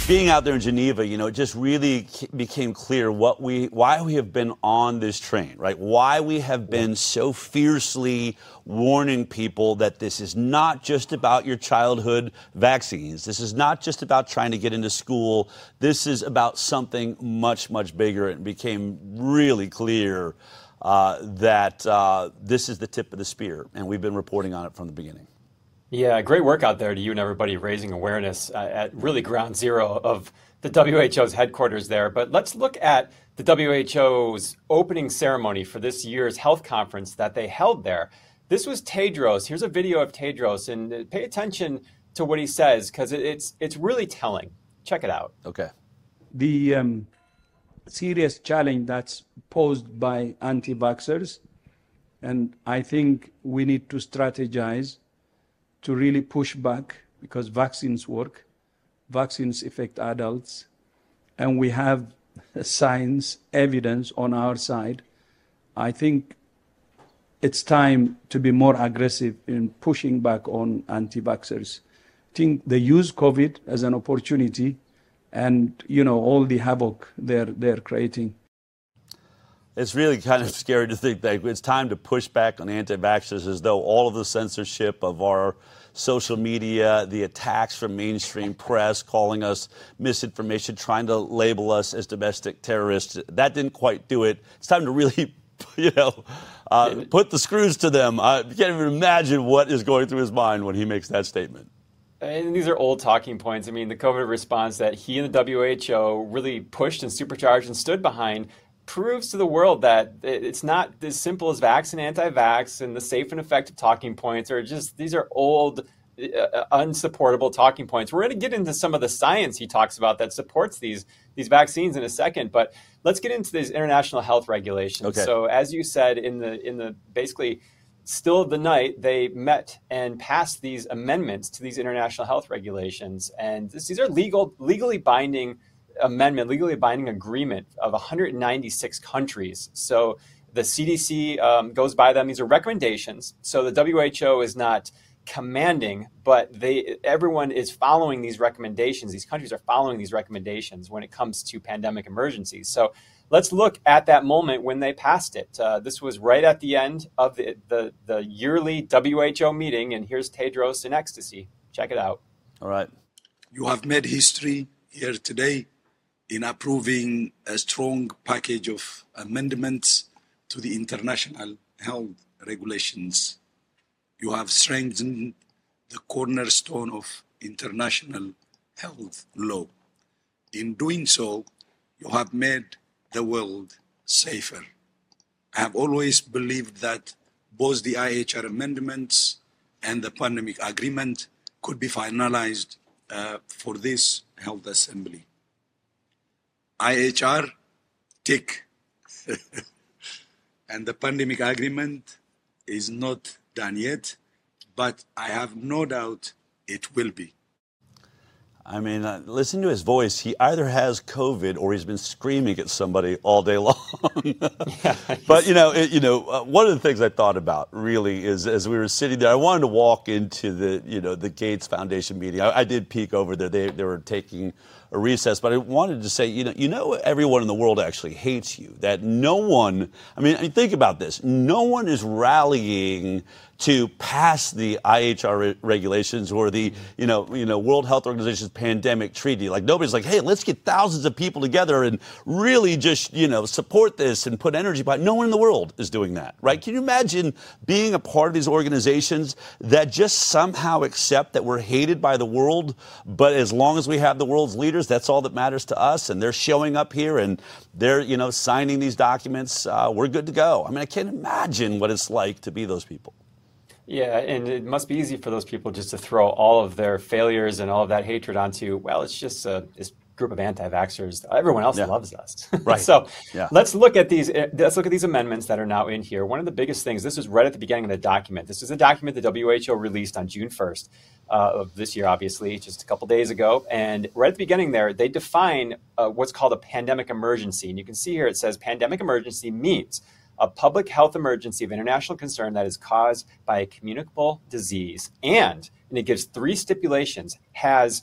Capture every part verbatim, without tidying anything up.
being out there in Geneva, you know, it just really became clear what we, why we have been on this train, right? Why we have been so fiercely warning people that this is not just about your childhood vaccines. This is not just about trying to get into school. This is about something much, much bigger. It became really clear uh, that uh, this is the tip of the spear, and we've been reporting on it from the beginning. Yeah, great work out there to you and everybody raising awareness uh, at really ground zero of the W H O's headquarters there. But let's look at the W H O's opening ceremony for this year's health conference that they held there. This was Tedros. Here's a video of Tedros, and pay attention to what he says because it's it's really telling. Check it out. Okay. The um, serious challenge that's posed by anti-vaxxers, and I think we need to strategize to really push back because vaccines work, vaccines affect adults, and we have science, evidence on our side. I think it's time to be more aggressive in pushing back on anti-vaxxers. I think they use COVID as an opportunity and, you know, all the havoc they're, they're creating. It's really kind of scary to think that it's time to push back on anti-vaxxers as though all of the censorship of our social media, the attacks from mainstream press, calling us misinformation, trying to label us as domestic terrorists, that didn't quite do it. It's time to really, you know, uh, put the screws to them. I can't even imagine what is going through his mind when he makes that statement. And these are old talking points. I mean, the COVID response that he and the W H O really pushed and supercharged and stood behind proves to the world that it's not as simple as vax and anti-vax, and the safe and effective talking points are just, these are old, uh, unsupportable talking points. We're going to get into some of the science he talks about that supports these these vaccines in a second, but let's get into these international health regulations. Okay. So as you said, in the in the basically still of the night, they met and passed these amendments to these international health regulations, and this, these are legal, legally binding amendment, legally binding agreement of one hundred ninety-six countries. So the C D C um, goes by them. These are recommendations. So the W H O is not commanding, but they everyone is following these recommendations. These countries are following these recommendations when it comes to pandemic emergencies. So let's look at that moment when they passed it. Uh, this was right at the end of the, the, the yearly W H O meeting, and here's Tedros in ecstasy. Check it out. All right. You have made history here today in approving a strong package of amendments to the international health regulations. You have strengthened the cornerstone of international health law. In doing so, you have made the world safer. I have always believed that both the I H R amendments and the pandemic agreement could be finalized uh, for this health assembly. I H R, tick. And the pandemic agreement is not done yet, but I have no doubt it will be. I mean, uh, listen to his voice. He either has COVID or he's been screaming at somebody all day long. Yeah, but, you know, it, you know, uh, one of the things I thought about really is as we were sitting there, I wanted to walk into the, you know, the Gates Foundation meeting. I, I did peek over there. They, they were taking a recess, but I wanted to say, you know, you know, everyone in the world actually hates you. That no one, I mean, I mean think about this. No one is rallying to pass the I H R re- regulations or the, you know, you know, World Health Organization's pandemic treaty. Like nobody's like, hey, let's get thousands of people together and really just, you know, support this and put energy behind. No one in the world is doing that, right? Can you imagine being a part of these organizations that just somehow accept that we're hated by the world, but as long as we have the world's leaders, that's all that matters to us, and they're showing up here and they're, you know, signing these documents, uh, we're good to go. I mean, I can't imagine what it's like to be those people. Yeah, and it must be easy for those people just to throw all of their failures and all of that hatred onto, well, it's just a this group of anti-vaxxers. Everyone else Yeah. loves us. Right. So Yeah. let's look at these. Let's look at these amendments that are now in here. One of the biggest things. This was right at the beginning of the document. This is a document the W H O released on June first uh, of this year, obviously, just a couple days ago. And right at the beginning there, they define uh, what's called a pandemic emergency. And you can see here it says pandemic emergency means a public health emergency of international concern that is caused by a communicable disease, and, and it gives three stipulations, has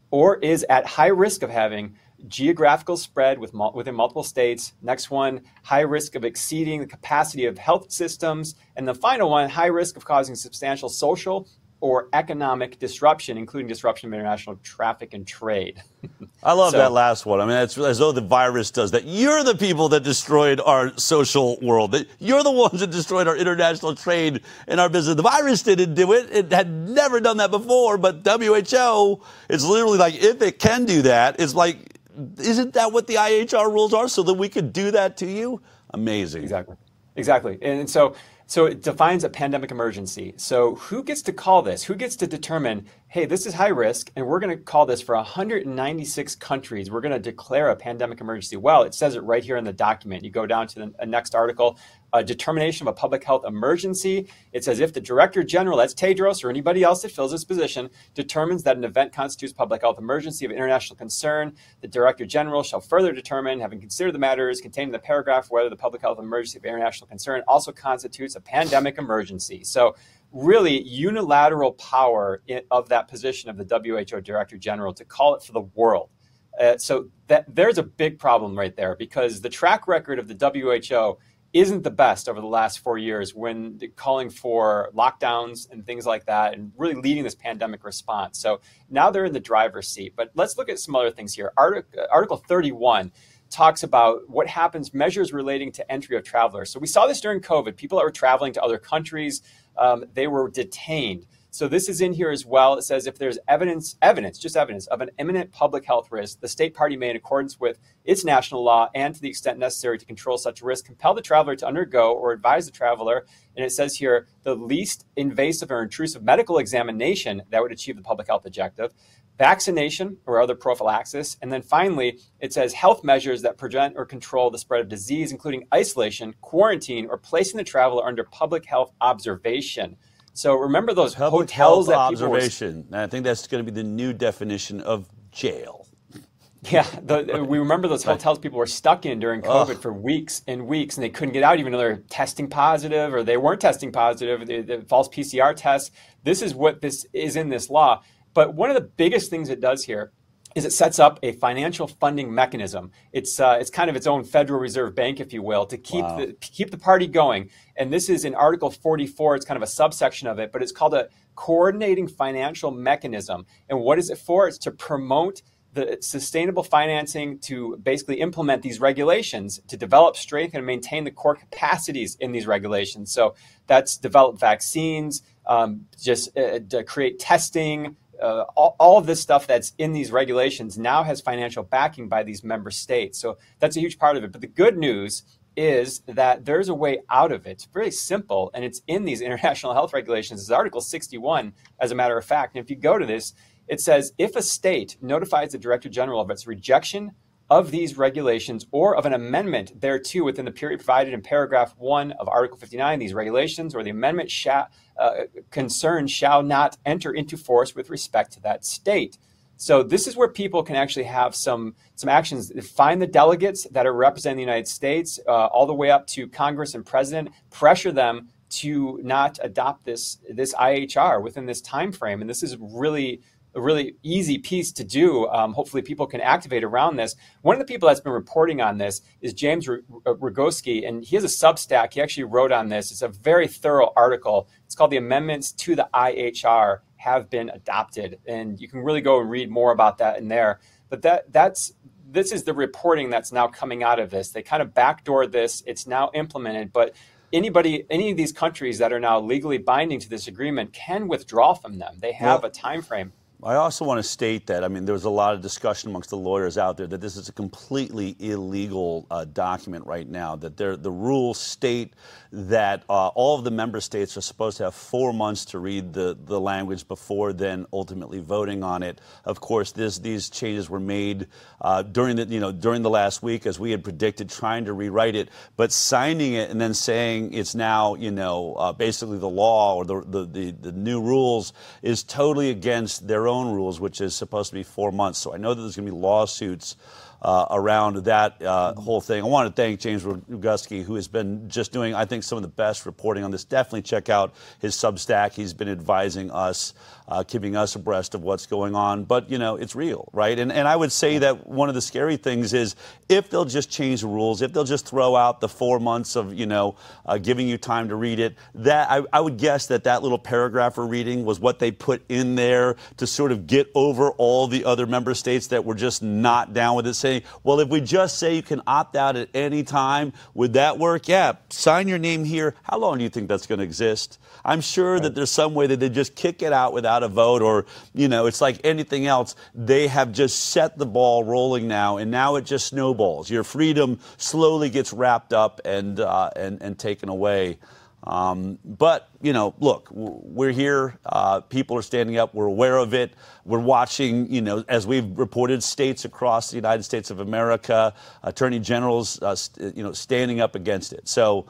or is at high risk of having geographical spread with, within multiple states. Next one, high risk of exceeding the capacity of health systems. And the final one, high risk of causing substantial social or economic disruption, including disruption of international traffic and trade. I love so, that last one. I mean, it's as though the virus does that. You're the people that destroyed our social world. You're the ones that destroyed our international trade and our business. The virus didn't do it. It had never done that before, but W H O, it's literally like, if it can do that, it's like, isn't that what the I H R rules are, so that we could do that to you? Amazing. Exactly. Exactly. And so so it defines a pandemic emergency. So who gets to call this? Who gets to determine, hey, this is high risk, and we're going to call this for one hundred ninety-six countries. We're going to declare a pandemic emergency. Well, it says it right here in the document. You go down to the next article, a determination of a public health emergency. It says if the Director General, that's Tedros or anybody else that fills this position, determines that an event constitutes public health emergency of international concern, the Director General shall further determine, having considered the matters contained in the paragraph, whether the public health emergency of international concern also constitutes a pandemic emergency. So really unilateral power in, of that position of the W H O Director General to call it for the world. Uh, so that there's a big problem right there, because the track record of the W H O isn't the best over the last four years when calling for lockdowns and things like that and really leading this pandemic response. So now they're in the driver's seat. But let's look at some other things here. Article, Article thirty-one talks about what happens, measures relating to entry of travelers. So we saw this during COVID. People that were traveling to other countries, um, they were detained. So this is in here as well. It says if there's evidence, evidence, just evidence of an imminent public health risk, the state party may, in accordance with its national law and to the extent necessary to control such risk, compel the traveler to undergo or advise the traveler. And it says here, the least invasive or intrusive medical examination that would achieve the public health objective, vaccination or other prophylaxis. And then finally, it says health measures that prevent or control the spread of disease, including isolation, quarantine, or placing the traveler under public health observation. So remember those Public hotels health that people observation. were, I think that's going to be the new definition of jail. Yeah, the, we remember those hotels people were stuck in during COVID Ugh. for weeks and weeks, and they couldn't get out even though they were testing positive or they weren't testing positive, the, the false P C R tests. This is what this is in this law. But one of the biggest things it does here is it sets up a financial funding mechanism. It's uh, it's kind of its own Federal Reserve Bank, if you will, to keep wow. the keep the party going. And this is in Article forty-four. It's kind of a subsection of it, but it's called a coordinating financial mechanism. And what is it for? It's to promote the sustainable financing to basically implement these regulations, to develop, strengthen, and maintain the core capacities in these regulations. So that's develop vaccines, um, just uh, to create testing. Uh, all, all of this stuff that's in these regulations now has financial backing by these member states. So that's a huge part of it. But the good news is that there's a way out of it. It's very simple, and it's in these international health regulations. It's Article sixty-one, as a matter of fact. And if you go to this, it says, if a state notifies the Director General of its rejection of these regulations or of an amendment thereto within the period provided in paragraph one of Article fifty-nine, these regulations or the amendment shall, uh, concerned shall not enter into force with respect to that state. So this is where people can actually have some, some actions, find the delegates that are representing the United States, uh, all the way up to Congress and President, pressure them to not adopt this, this I H R within this time frame. And this is really a really easy piece to do. Um, hopefully people can activate around this. One of the people that's been reporting on this is James Rogoski, and he has a Substack. He actually wrote on this. It's a very thorough article. It's called The Amendments to the I H R Have Been Adopted. And you can really go and read more about that in there. But that that's this is the reporting that's now coming out of this. They kind of backdoored this. It's now implemented. But anybody, any of these countries that are now legally binding to this agreement can withdraw from them. They have well, a time frame. I also want to state that, I mean, there was a lot of discussion amongst the lawyers out there that this is a completely illegal uh, document right now, that the rules state that uh, all of the member states are supposed to have four months to read the, the language before then ultimately voting on it. Of course, this, these changes were made uh, during the, you know, during the last week, as we had predicted, trying to rewrite it, but signing it and then saying it's now, you know, uh, basically the law or the, the, the, the new rules is totally against their own rules, which is supposed to be four months. So I know that there's going to be lawsuits Uh, around that uh, whole thing. I want to thank James Roguski, who has been just doing, I think, some of the best reporting on this. Definitely check out his Substack. He's been advising us, uh, keeping us abreast of what's going on. But, you know, it's real, right? And, and I would say that one of the scary things is if they'll just change the rules, if they'll just throw out the four months of, you know, uh, giving you time to read it, that I, I would guess that that little paragraph we're reading was what they put in there to sort of get over all the other member states that were just not down with it, saying, well, if we just say you can opt out at any time, would that work? Yeah, sign your name here. How long do you think that's going to exist? I'm sure right. that there's some way that they just kick it out without a vote, or, you know, it's like anything else. They have just set the ball rolling now, and now it just snowballs. Your freedom slowly gets wrapped up and uh, and, and taken away. Um, but, you know, look, we're here. Uh, people are standing up. We're aware of it. We're watching, you know, as we've reported, states across the United States of America, attorney generals, uh, st- you know, standing up against it. So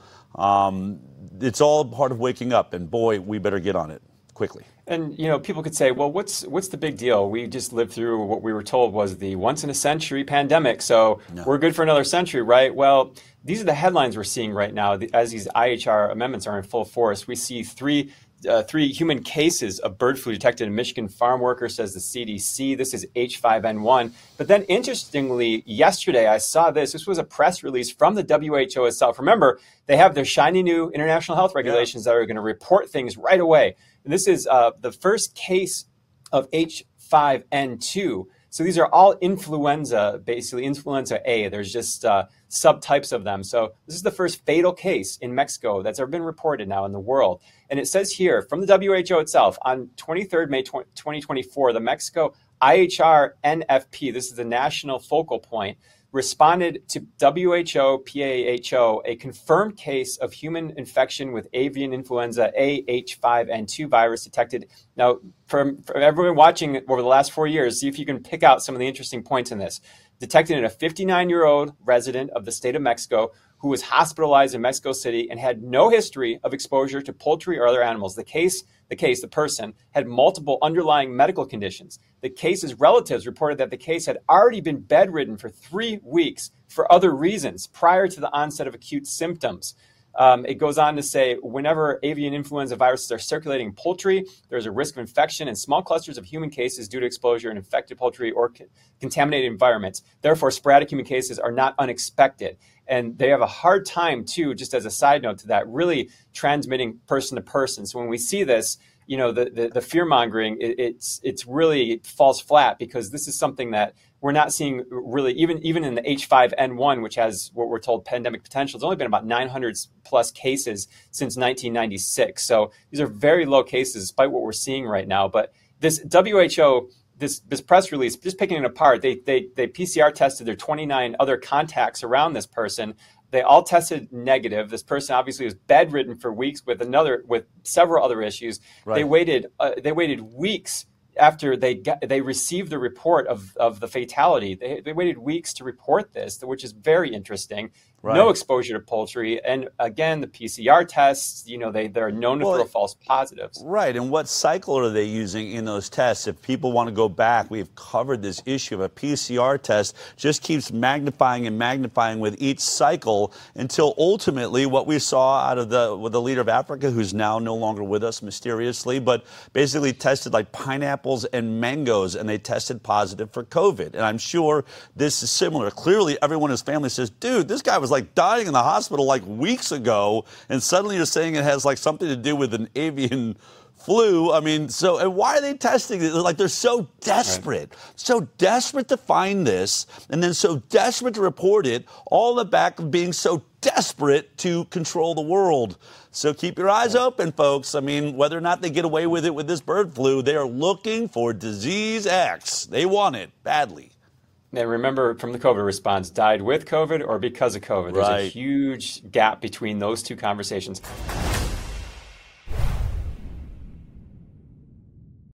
um, it's all part of waking up. And, boy, we better get on it quickly. And, you know, people could say, well, what's what's the big deal? We just lived through what we were told was the once-in-a-century pandemic, so no. we're good for another century, right? Well, these are the headlines we're seeing right now. As these I H R amendments are in full force, we see three uh, three human cases of bird flu detected in Michigan farm workers, says the C D C. This is H five N one. But then, interestingly, yesterday I saw this. This was a press release from the W H O itself. Remember, they have their shiny new international health regulations yeah. that are going to report things right away. And this is uh, the first case of H five N two. So these are all influenza, basically influenza A. There's just uh, subtypes of them. So this is the first fatal case in Mexico that's ever been reported now in the world. And it says here from the W H O itself, on twenty-third May twenty twenty-four, the Mexico I H R N F P, this is the national focal point, responded to W H O P A H O a confirmed case of human infection with avian influenza A H five N two virus detected. Now, for, for everyone watching over the last four years, see if you can pick out some of the interesting points in this. Detected in a fifty-nine-year-old resident of the state of Mexico who was hospitalized in Mexico City and had no history of exposure to poultry or other animals. The case, the case, the person had multiple underlying medical conditions. The case's relatives reported that the case had already been bedridden for three weeks for other reasons prior to the onset of acute symptoms. Um, it goes on to say, whenever avian influenza viruses are circulating in poultry, there's a risk of infection in small clusters of human cases due to exposure in infected poultry or co- contaminated environments. Therefore, sporadic human cases are not unexpected. And they have a hard time, too, just as a side note to that, really transmitting person to person. So when we see this, you know, the, the, the fear-mongering, it, it's it's really it falls flat, because this is something that we're not seeing really, even, even in the H five N one, which has what we're told pandemic potential. It's only been about nine hundred plus cases since nineteen ninety-six. So these are very low cases despite what we're seeing right now. But this W H O, this this press release, just picking it apart, they they they P C R tested their twenty-nine other contacts around this person. They all tested negative. This person obviously was bedridden for weeks with another with several other issues. Right. They waited uh, they waited weeks after they got, they received the report of, of the fatality. They, they waited weeks to report this, which is very interesting. Right. No exposure to poultry. And again, the P C R tests, you know, they, they're known to well, throw false positives. Right. And what cycle are they using in those tests? If people want to go back, we've covered this issue of a P C R test just keeps magnifying and magnifying with each cycle until ultimately what we saw out of the, with the leader of Africa, who's now no longer with us mysteriously, but basically tested like pineapples and mangoes, and they tested positive for COVID. And I'm sure this is similar. Clearly, everyone in his family says, dude, this guy was like dying in the hospital like weeks ago, and suddenly you're saying it has like something to do with an avian flu. I mean, so and why are they testing it? Like, they're so desperate, right. so desperate to find this, and then so desperate to report it, all in the back of being so desperate to control the world. So keep your eyes open, folks. I mean, whether or not they get away with it with this bird flu, they are looking for disease X. They want it badly. And remember, from the COVID response, died with COVID or because of COVID. There's right. a huge gap between those two conversations.